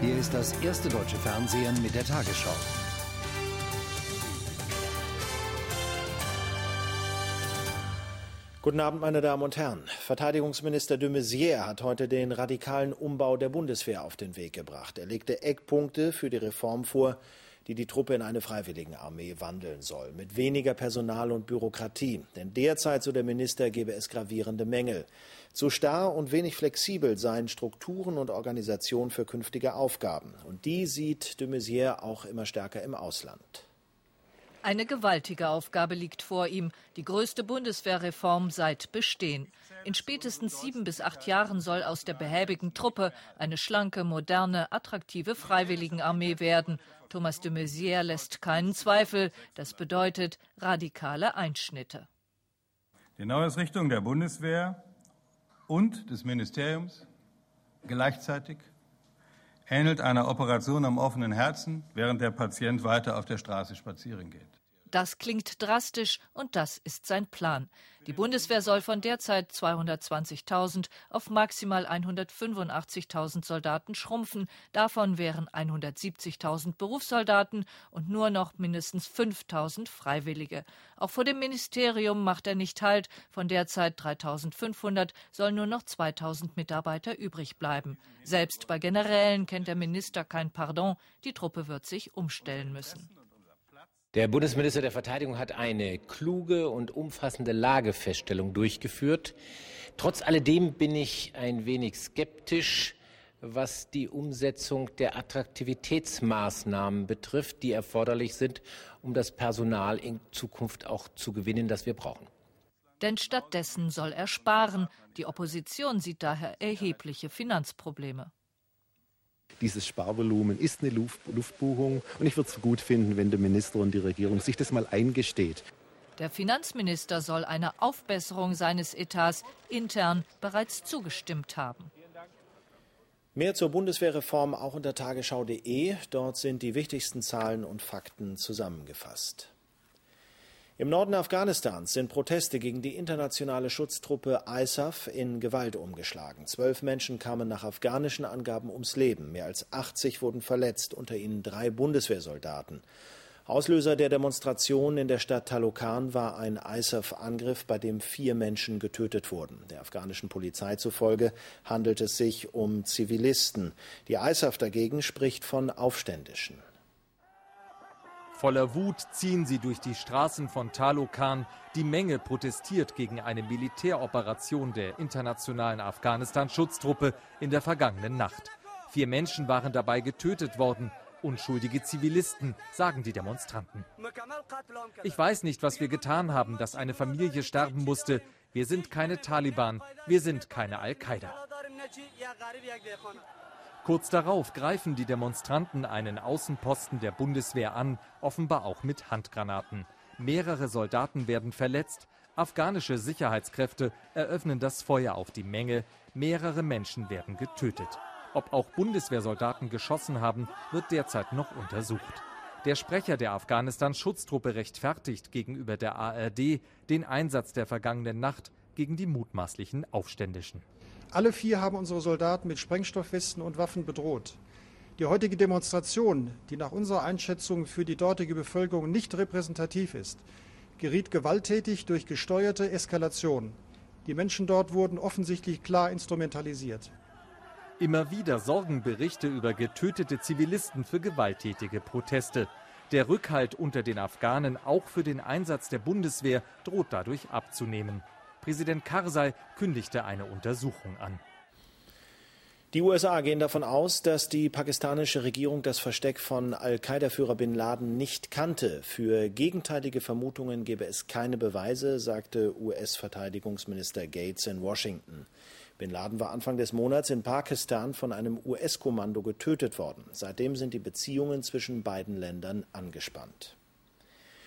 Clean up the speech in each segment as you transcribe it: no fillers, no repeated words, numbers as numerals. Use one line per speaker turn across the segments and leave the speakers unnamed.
Hier ist das erste deutsche Fernsehen mit der Tagesschau.
Guten Abend, meine Damen und Herren. Verteidigungsminister de Maizière hat heute den radikalen Umbau der Bundeswehr auf den Weg gebracht. Er legte Eckpunkte für die Reform vor, die Truppe in eine Freiwilligenarmee wandeln soll. Mit weniger Personal und Bürokratie. Denn derzeit, so der Minister, gebe es gravierende Mängel. Zu starr und wenig flexibel seien Strukturen und Organisation für künftige Aufgaben. Und die sieht de Maizière auch immer stärker im Ausland.
Eine gewaltige Aufgabe liegt vor ihm, die größte Bundeswehrreform seit Bestehen. In spätestens 7 bis 8 Jahren soll aus der behäbigen Truppe eine schlanke, moderne, attraktive Freiwilligenarmee werden. Thomas de Maizière lässt keinen Zweifel. Das bedeutet radikale Einschnitte.
Die Neuausrichtung der Bundeswehr und des Ministeriums gleichzeitig ähnelt einer Operation am offenen Herzen, während der Patient weiter auf der Straße spazieren geht.
Das klingt drastisch und das ist sein Plan. Die Bundeswehr soll von derzeit 220.000 auf maximal 185.000 Soldaten schrumpfen. Davon wären 170.000 Berufssoldaten und nur noch mindestens 5.000 Freiwillige. Auch vor dem Ministerium macht er nicht Halt. Von derzeit 3.500 sollen nur noch 2.000 Mitarbeiter übrig bleiben. Selbst bei Generälen kennt der Minister kein Pardon. Die Truppe wird sich umstellen müssen.
Der Bundesminister der Verteidigung hat eine kluge und umfassende Lagefeststellung durchgeführt. Trotz alledem bin ich ein wenig skeptisch, was die Umsetzung der Attraktivitätsmaßnahmen betrifft, die erforderlich sind, um das Personal in Zukunft auch zu gewinnen, das wir brauchen.
Denn stattdessen soll er sparen. Die Opposition sieht daher erhebliche Finanzprobleme.
Dieses Sparvolumen ist eine Luftbuchung und ich würde es gut finden, wenn der Minister und die Regierung sich das mal eingesteht.
Der Finanzminister soll einer Aufbesserung seines Etats intern bereits zugestimmt haben.
Mehr zur Bundeswehrreform auch unter tagesschau.de. Dort sind die wichtigsten Zahlen und Fakten zusammengefasst. Im Norden Afghanistans sind Proteste gegen die internationale Schutztruppe ISAF in Gewalt umgeschlagen. 12 Menschen kamen nach afghanischen Angaben ums Leben. Mehr als 80 wurden verletzt, unter ihnen 3 Bundeswehrsoldaten. Auslöser der Demonstration in der Stadt Taloqan war ein ISAF-Angriff, bei dem 4 Menschen getötet wurden. Der afghanischen Polizei zufolge handelt es sich um Zivilisten. Die ISAF dagegen spricht von Aufständischen.
Voller Wut ziehen sie durch die Straßen von Taloqan. Die Menge protestiert gegen eine Militäroperation der internationalen Afghanistan-Schutztruppe in der vergangenen Nacht. 4 Menschen waren dabei getötet worden. Unschuldige Zivilisten, sagen die Demonstranten. Ich weiß nicht, was wir getan haben, dass eine Familie sterben musste. Wir sind keine Taliban, wir sind keine Al-Qaida. Kurz darauf greifen die Demonstranten einen Außenposten der Bundeswehr an, offenbar auch mit Handgranaten. Mehrere Soldaten werden verletzt. Afghanische Sicherheitskräfte eröffnen das Feuer auf die Menge. Mehrere Menschen werden getötet. Ob auch Bundeswehrsoldaten geschossen haben, wird derzeit noch untersucht. Der Sprecher der Afghanistan-Schutztruppe rechtfertigt gegenüber der ARD den Einsatz der vergangenen Nacht gegen die mutmaßlichen Aufständischen.
Alle 4 haben unsere Soldaten mit Sprengstoffwesten und Waffen bedroht. Die heutige Demonstration, die nach unserer Einschätzung für die dortige Bevölkerung nicht repräsentativ ist, geriet gewalttätig durch gesteuerte Eskalation. Die Menschen dort wurden offensichtlich klar instrumentalisiert.
Immer wieder sorgen Berichte über getötete Zivilisten für gewalttätige Proteste. Der Rückhalt unter den Afghanen, auch für den Einsatz der Bundeswehr, droht dadurch abzunehmen. Präsident Karzai kündigte eine Untersuchung an.
Die USA gehen davon aus, dass die pakistanische Regierung das Versteck von Al-Qaida-Führer Bin Laden nicht kannte. Für gegenteilige Vermutungen gebe es keine Beweise, sagte US-Verteidigungsminister Gates in Washington. Bin Laden war Anfang des Monats in Pakistan von einem US-Kommando getötet worden. Seitdem sind die Beziehungen zwischen beiden Ländern angespannt.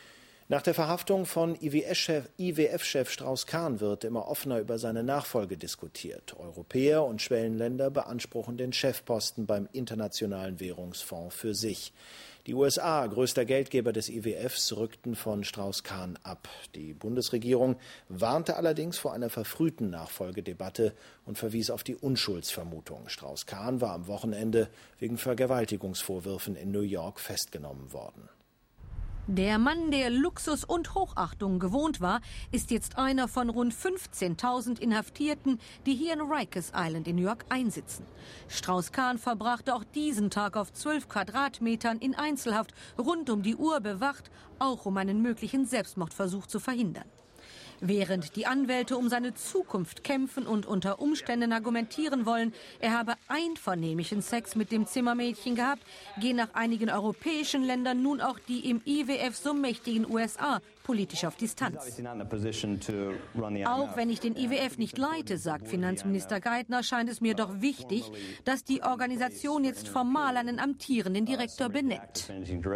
Nach der Verhaftung von IWF-Chef Strauß-Kahn wird immer offener über seine Nachfolge diskutiert. Europäer und Schwellenländer beanspruchen den Chefposten beim Internationalen Währungsfonds für sich. Die USA, größter Geldgeber des IWFs, rückten von Strauß-Kahn ab. Die Bundesregierung warnte allerdings vor einer verfrühten Nachfolgedebatte und verwies auf die Unschuldsvermutung. Strauß-Kahn war am Wochenende wegen Vergewaltigungsvorwürfen in New York festgenommen worden.
Der Mann, der Luxus und Hochachtung gewohnt war, ist jetzt einer von rund 15.000 Inhaftierten, die hier in Rikers Island in New York einsitzen. Strauß-Kahn verbrachte auch diesen Tag auf 12 Quadratmetern in Einzelhaft, rund um die Uhr bewacht, auch um einen möglichen Selbstmordversuch zu verhindern. Während die Anwälte um seine Zukunft kämpfen und unter Umständen argumentieren wollen, er habe einvernehmlichen Sex mit dem Zimmermädchen gehabt, gehen nach einigen europäischen Ländern nun auch die im IWF so mächtigen USA politisch auf Distanz. Auch wenn ich den IWF nicht leite, sagt Finanzminister Geithner, scheint es mir doch wichtig, dass die Organisation jetzt formal einen amtierenden Direktor benennt.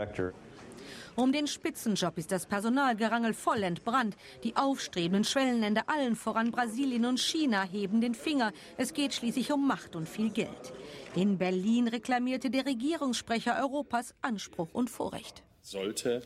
Um den Spitzenjob ist das Personalgerangel voll entbrannt. Die aufstrebenden Schwellenländer, allen voran Brasilien und China, heben den Finger. Es geht schließlich um Macht und viel Geld. In Berlin reklamierte der Regierungssprecher Europas Anspruch und Vorrecht.
Sollte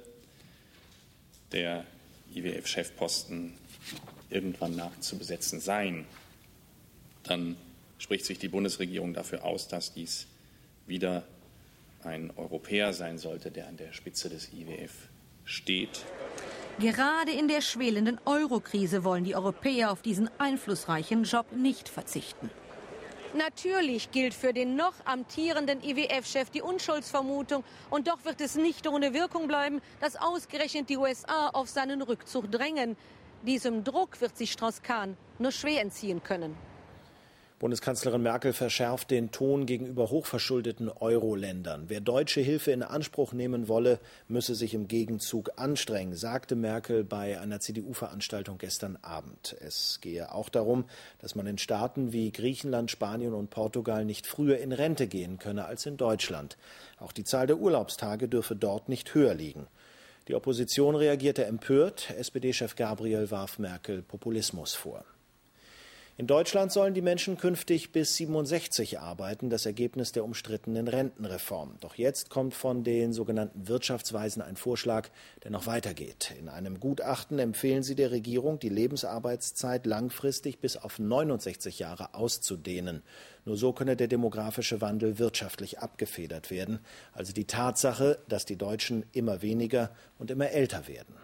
der IWF-Chefposten irgendwann nachzubesetzen sein, dann spricht sich die Bundesregierung dafür aus, dass dies wieder ein Europäer sein sollte, der an der Spitze des IWF steht.
Gerade in der schwelenden Euro-Krise wollen die Europäer auf diesen einflussreichen Job nicht verzichten. Natürlich gilt für den noch amtierenden IWF-Chef die Unschuldsvermutung. Und doch wird es nicht ohne Wirkung bleiben, dass ausgerechnet die USA auf seinen Rückzug drängen. Diesem Druck wird sich Strauß-Kahn nur schwer entziehen können.
Bundeskanzlerin Merkel verschärft den Ton gegenüber hochverschuldeten Euro-Ländern. Wer deutsche Hilfe in Anspruch nehmen wolle, müsse sich im Gegenzug anstrengen, sagte Merkel bei einer CDU-Veranstaltung gestern Abend. Es gehe auch darum, dass man in Staaten wie Griechenland, Spanien und Portugal nicht früher in Rente gehen könne als in Deutschland. Auch die Zahl der Urlaubstage dürfe dort nicht höher liegen. Die Opposition reagierte empört. SPD-Chef Gabriel warf Merkel Populismus vor. In Deutschland sollen die Menschen künftig bis 67 arbeiten, das Ergebnis der umstrittenen Rentenreform. Doch jetzt kommt von den sogenannten Wirtschaftsweisen ein Vorschlag, der noch weitergeht. In einem Gutachten empfehlen sie der Regierung, die Lebensarbeitszeit langfristig bis auf 69 Jahre auszudehnen. Nur so könne der demografische Wandel wirtschaftlich abgefedert werden. Also die Tatsache, dass die Deutschen immer weniger und immer älter werden.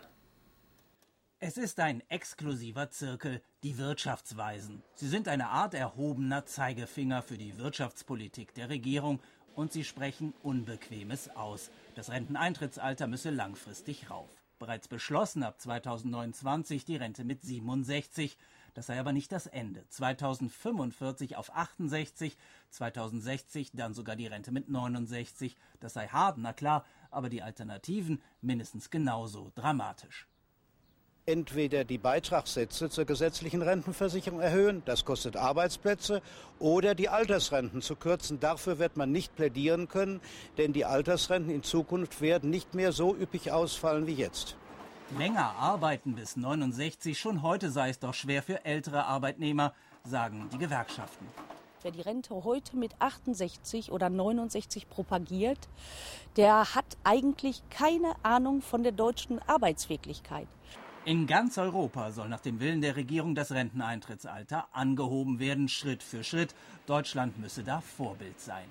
Es ist ein exklusiver Zirkel, die Wirtschaftsweisen. Sie sind eine Art erhobener Zeigefinger für die Wirtschaftspolitik der Regierung und sie sprechen Unbequemes aus. Das Renteneintrittsalter müsse langfristig rauf. Bereits beschlossen ab 2029 die Rente mit 67. Das sei aber nicht das Ende. 2045 auf 68, 2060 dann sogar die Rente mit 69. Das sei hart, na klar, aber die Alternativen mindestens genauso dramatisch.
Entweder die Beitragssätze zur gesetzlichen Rentenversicherung erhöhen, das kostet Arbeitsplätze, oder die Altersrenten zu kürzen. Dafür wird man nicht plädieren können, denn die Altersrenten in Zukunft werden nicht mehr so üppig ausfallen wie jetzt.
Länger arbeiten bis 69, schon heute sei es doch schwer für ältere Arbeitnehmer, sagen die Gewerkschaften.
Wer die Rente heute mit 68 oder 69 propagiert, der hat eigentlich keine Ahnung von der deutschen Arbeitswirklichkeit.
In ganz Europa soll nach dem Willen der Regierung das Renteneintrittsalter angehoben werden, Schritt für Schritt. Deutschland müsse da Vorbild sein.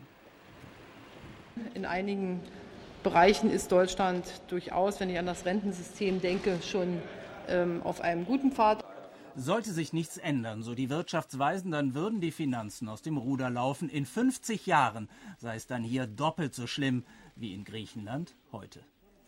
In einigen Bereichen ist Deutschland durchaus, wenn ich an das Rentensystem denke, schon auf einem guten Pfad.
Sollte sich nichts ändern, so die Wirtschaftsweisen, dann würden die Finanzen aus dem Ruder laufen. In 50 Jahren sei es dann hier doppelt so schlimm wie in Griechenland heute.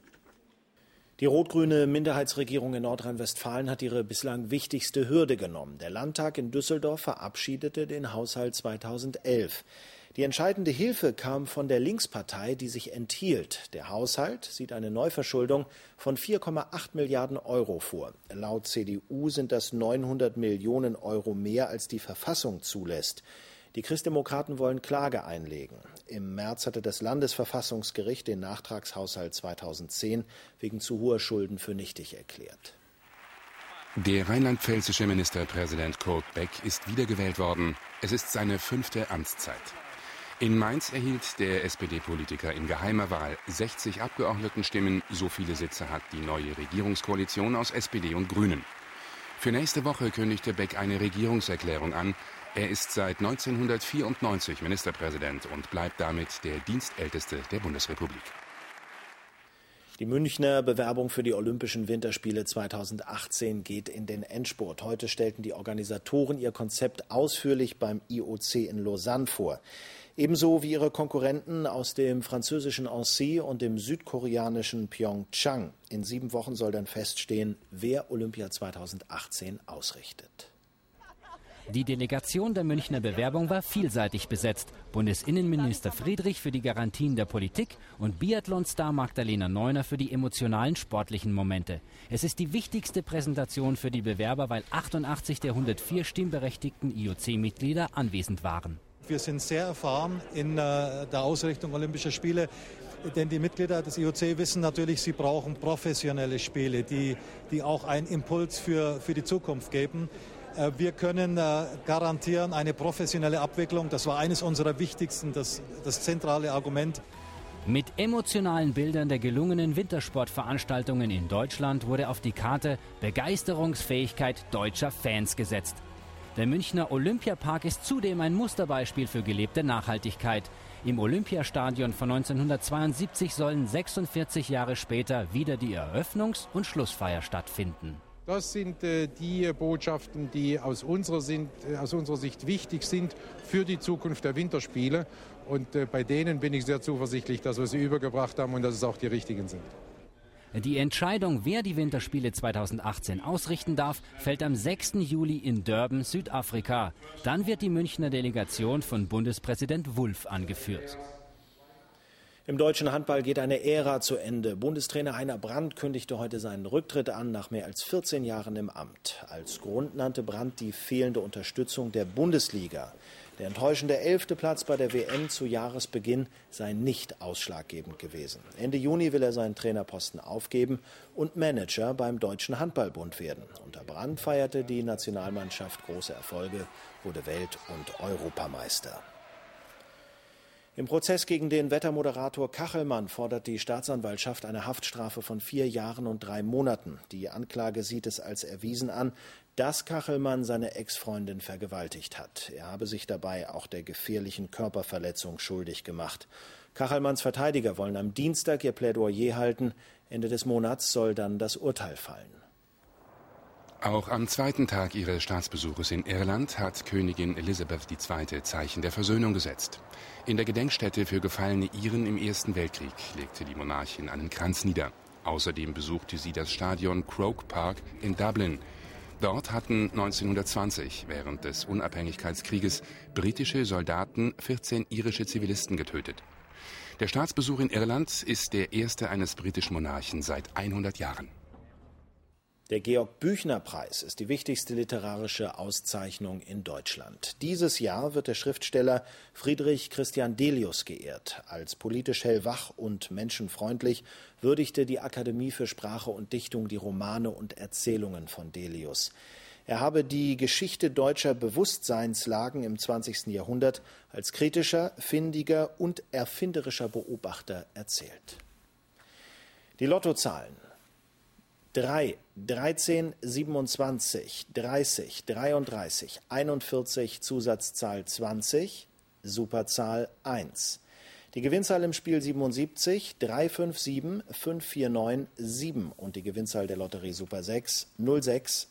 Die rot-grüne Minderheitsregierung in Nordrhein-Westfalen hat ihre bislang wichtigste Hürde genommen. Der Landtag in Düsseldorf verabschiedete den Haushalt 2011. Die entscheidende Hilfe kam von der Linkspartei, die sich enthielt. Der Haushalt sieht eine Neuverschuldung von 4,8 Milliarden Euro vor. Laut CDU sind das 900 Millionen Euro mehr, als die Verfassung zulässt. Die Christdemokraten wollen Klage einlegen. Im März hatte das Landesverfassungsgericht den Nachtragshaushalt 2010 wegen zu hoher Schulden für nichtig erklärt.
Der rheinland-pfälzische Ministerpräsident Kurt Beck ist wiedergewählt worden. Es ist seine 5. Amtszeit. In Mainz erhielt der SPD-Politiker in geheimer Wahl 60 Abgeordnetenstimmen. So viele Sitze hat die neue Regierungskoalition aus SPD und Grünen. Für nächste Woche kündigte Beck eine Regierungserklärung an. Er ist seit 1994 Ministerpräsident und bleibt damit der Dienstälteste der Bundesrepublik.
Die Münchner Bewerbung für die Olympischen Winterspiele 2018 geht in den Endspurt. Heute stellten die Organisatoren ihr Konzept ausführlich beim IOC in Lausanne vor. Ebenso wie ihre Konkurrenten aus dem französischen Annecy und dem südkoreanischen Pyeongchang. In 7 Wochen soll dann feststehen, wer Olympia 2018 ausrichtet.
Die Delegation der Münchner Bewerbung war vielseitig besetzt. Bundesinnenminister Friedrich für die Garantien der Politik und Biathlon-Star Magdalena Neuner für die emotionalen sportlichen Momente. Es ist die wichtigste Präsentation für die Bewerber, weil 88 der 104 stimmberechtigten IOC-Mitglieder anwesend waren.
Wir sind sehr erfahren in der Ausrichtung Olympischer Spiele. Denn die Mitglieder des IOC wissen natürlich, sie brauchen professionelle Spiele, die auch einen Impuls für die Zukunft geben. Wir können garantieren eine professionelle Abwicklung. Das war eines unserer wichtigsten, das zentrale Argument.
Mit emotionalen Bildern der gelungenen Wintersportveranstaltungen in Deutschland wurde auf die Karte Begeisterungsfähigkeit deutscher Fans gesetzt. Der Münchner Olympiapark ist zudem ein Musterbeispiel für gelebte Nachhaltigkeit. Im Olympiastadion von 1972 sollen 46 Jahre später wieder die Eröffnungs- und Schlussfeier stattfinden.
Das sind die Botschaften, die aus unserer Sicht wichtig sind für die Zukunft der Winterspiele. Und bei denen bin ich sehr zuversichtlich, dass wir sie übergebracht haben und dass es auch die richtigen sind.
Die Entscheidung, wer die Winterspiele 2018 ausrichten darf, fällt am 6. Juli in Durban, Südafrika. Dann wird die Münchner Delegation von Bundespräsident Wulff angeführt.
Im deutschen Handball geht eine Ära zu Ende. Bundestrainer Heiner Brandt kündigte heute seinen Rücktritt an, nach mehr als 14 Jahren im Amt. Als Grund nannte Brandt die fehlende Unterstützung der Bundesliga. Der enttäuschende 11. Platz bei der WM zu Jahresbeginn sei nicht ausschlaggebend gewesen. Ende Juni will er seinen Trainerposten aufgeben und Manager beim Deutschen Handballbund werden. Unter Brandt feierte die Nationalmannschaft große Erfolge, wurde Welt- und Europameister. Im Prozess gegen den Wettermoderator Kachelmann fordert die Staatsanwaltschaft eine Haftstrafe von 4 Jahren und 3 Monaten. Die Anklage sieht es als erwiesen an, dass Kachelmann seine Ex-Freundin vergewaltigt hat. Er habe sich dabei auch der gefährlichen Körperverletzung schuldig gemacht. Kachelmanns Verteidiger wollen am Dienstag ihr Plädoyer halten. Ende des Monats soll dann das Urteil fallen.
Auch am 2. Tag ihres Staatsbesuches in Irland hat Königin Elisabeth II. Zeichen der Versöhnung gesetzt. In der Gedenkstätte für gefallene Iren im Ersten Weltkrieg legte die Monarchin einen Kranz nieder. Außerdem besuchte sie das Stadion Croke Park in Dublin. Dort hatten 1920 während des Unabhängigkeitskrieges britische Soldaten 14 irische Zivilisten getötet. Der Staatsbesuch in Irland ist der erste eines britischen Monarchen seit 100 Jahren.
Der Georg-Büchner-Preis ist die wichtigste literarische Auszeichnung in Deutschland. Dieses Jahr wird der Schriftsteller Friedrich Christian Delius geehrt. Als politisch hellwach und menschenfreundlich würdigte die Akademie für Sprache und Dichtung die Romane und Erzählungen von Delius. Er habe die Geschichte deutscher Bewusstseinslagen im 20. Jahrhundert als kritischer, findiger und erfinderischer Beobachter erzählt. Die Lottozahlen: 3, 13, 27, 30, 33, 41, Zusatzzahl 20, Superzahl 1. Die Gewinnzahl im Spiel 77, 357, 549, 7 und die Gewinnzahl der Lotterie Super 6, 06,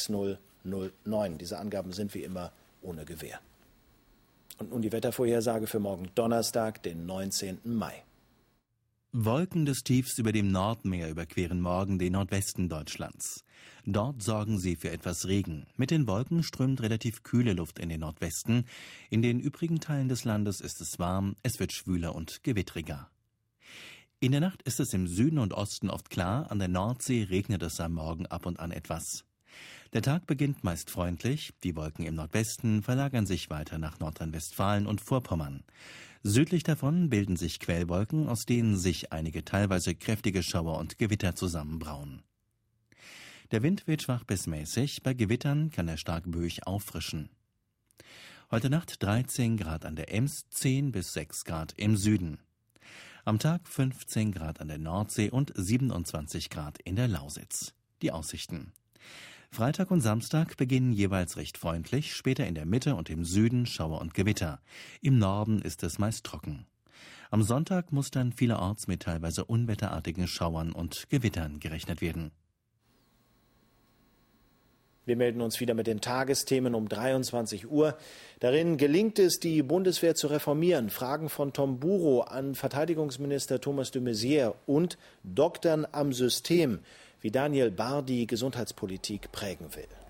6009. Diese Angaben sind wie immer ohne Gewähr. Und nun die Wettervorhersage für morgen Donnerstag, den 19. Mai.
Wolken des Tiefs über dem Nordmeer überqueren morgen den Nordwesten Deutschlands. Dort sorgen sie für etwas Regen. Mit den Wolken strömt relativ kühle Luft in den Nordwesten. In den übrigen Teilen des Landes ist es warm, es wird schwüler und gewittriger. In der Nacht ist es im Süden und Osten oft klar, an der Nordsee regnet es am Morgen ab und an etwas. Der Tag beginnt meist freundlich. Die Wolken im Nordwesten verlagern sich weiter nach Nordrhein-Westfalen und Vorpommern. Südlich davon bilden sich Quellwolken, aus denen sich einige teilweise kräftige Schauer und Gewitter zusammenbrauen. Der Wind weht schwach bis mäßig. Bei Gewittern kann er stark böig auffrischen. Heute Nacht 13 Grad an der Ems, 10 bis 6 Grad im Süden. Am Tag 15 Grad an der Nordsee und 27 Grad in der Lausitz. Die Aussichten. Freitag und Samstag beginnen jeweils recht freundlich, später in der Mitte und im Süden Schauer und Gewitter. Im Norden ist es meist trocken. Am Sonntag muss dann vielerorts mit teilweise unwetterartigen Schauern und Gewittern gerechnet werden.
Wir melden uns wieder mit den Tagesthemen um 23 Uhr. Darin gelingt es, die Bundeswehr zu reformieren. Fragen von Tom Buro an Verteidigungsminister Thomas de Maizière und Doktern am System, wie Daniel Bahr die Gesundheitspolitik prägen will.